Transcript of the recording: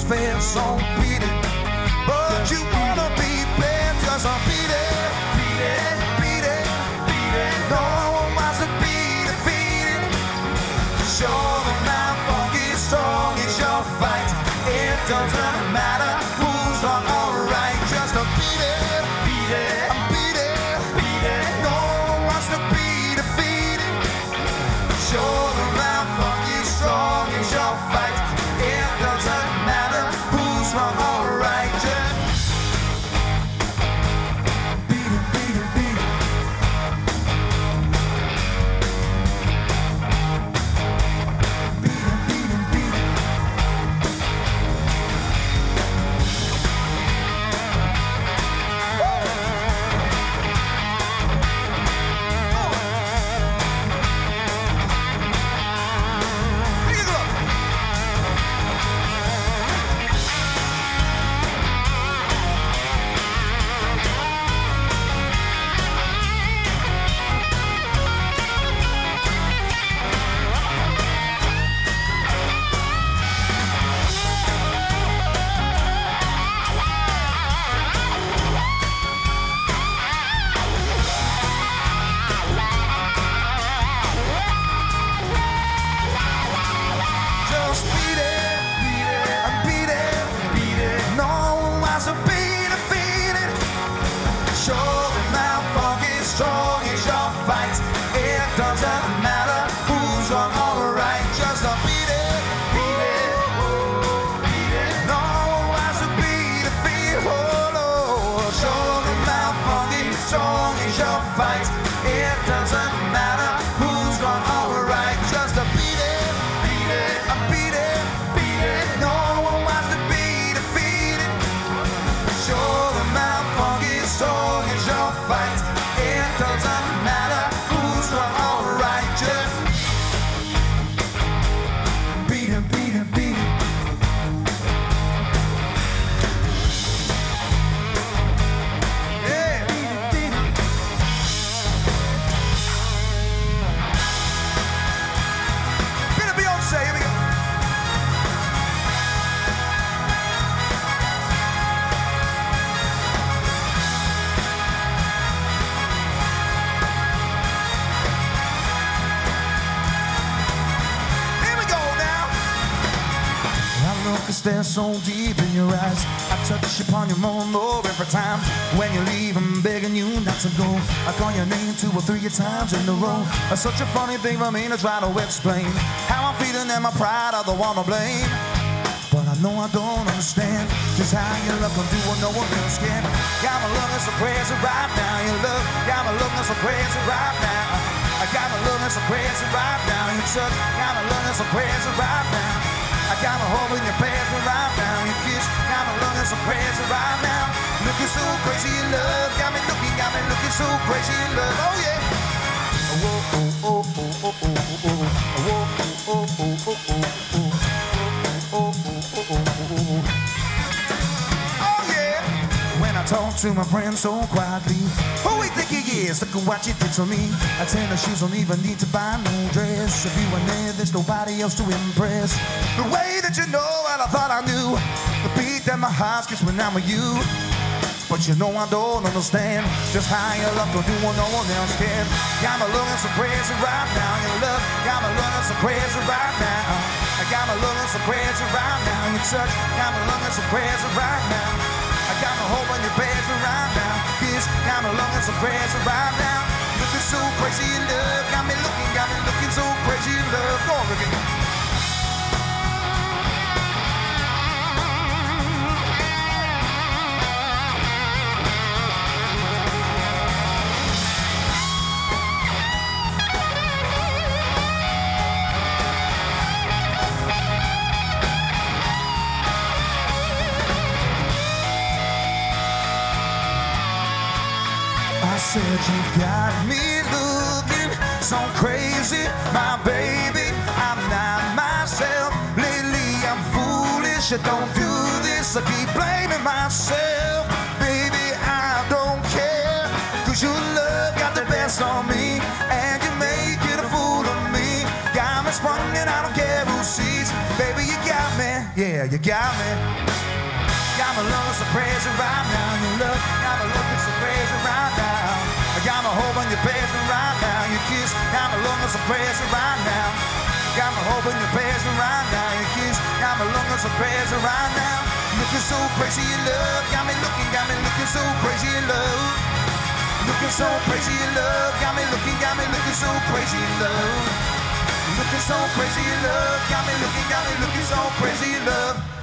fair, so beat it. But you wanna be bad, just beat it, beat it, beat it, beat it. No one wants to be defeated. Show them how funky strong is your fight. It doesn't matter who's wrong or right, just beat it, beat it, beat it, beat it. No one wants to be defeated. Show them how funky strong is your fight. It doesn't matter who's wrong or right, just beat it, beat it, beat it. Beat it, beat it, beat it. Bring it up. Just beat it, beat it, beat it. No one wants to be defeated. Show them how funky strong is your fight. It doesn't matter who's wrong or right. Just beat it, beat it, beat it. No one wants to be defeated. Oh no. Show them how funky strong is your fight. It doesn't matter who's wrong or right. Just beat it, beat it, beat it, beat it. No one wants to be defeated. Show them how funky strong is your fight. It doesn't matter who's wrong or right. Just beat it, beat it, beat it. Yeah, beat it, beat it. Beat it, Beyonce, here we go. Here we go now. I look and stare so deep in your eyes. I touch upon your more every time. When you leave, I'm begging you not to go. I call your name 2 or 3 times in a row. It's such a funny thing for me to try to explain how I'm feeling and my pride are the one to blame. But I know I don't understand just how your love can do what no one else can. Got my love that's so crazy right now. Your love got my love that's so crazy right now. I got my love that's so crazy right now. You touch got my love that's so crazy right now. I got my hold in your pants right now. You kiss got my love that's so crazy right now. Looking so crazy in love, got me looking so crazy in love. Oh yeah. Oh oh oh oh oh oh oh oh oh oh oh oh. Oh yeah. When I talk to my friends so quietly, who we think he is? Look at what you did to me. I tell her shoes don't even need to buy no dress. If you were there, there's nobody else to impress. The way that you know what I thought I knew, the beat that my heart skips when I'm with you. But you know I don't understand just how your love can do what no one else can. Got me looking so crazy right now. Your love got me looking so crazy right now. I got me looking so crazy right now. Your touch got me looking so crazy right now. I got my hope on your pants right now. Kiss got me looking so crazy right now. Looking so crazy in love. Got me looking so crazy in love. Go on, Ricky. I said you've got me looking so crazy, my baby. I'm not myself. Lately I'm foolish. I don't do this. I keep blaming myself. Baby, I don't care. 'Cause your love got the best on me. And you're making a fool of me. Got me spun and I don't care who sees. Baby, you got me. Yeah, you got me. Got me looking so crazy right now. You look, got me looking so crazy right now. I got me hoping you're crazy right now. You kiss, got me looking so crazy right now. Got me hoping you're crazy right now. You kiss, got me looking so crazy right now. Looking so crazy in love. Got me looking so crazy in love. Looking so crazy in love. Got me looking so crazy in love. Looking so crazy in love. Got me looking so crazy in love.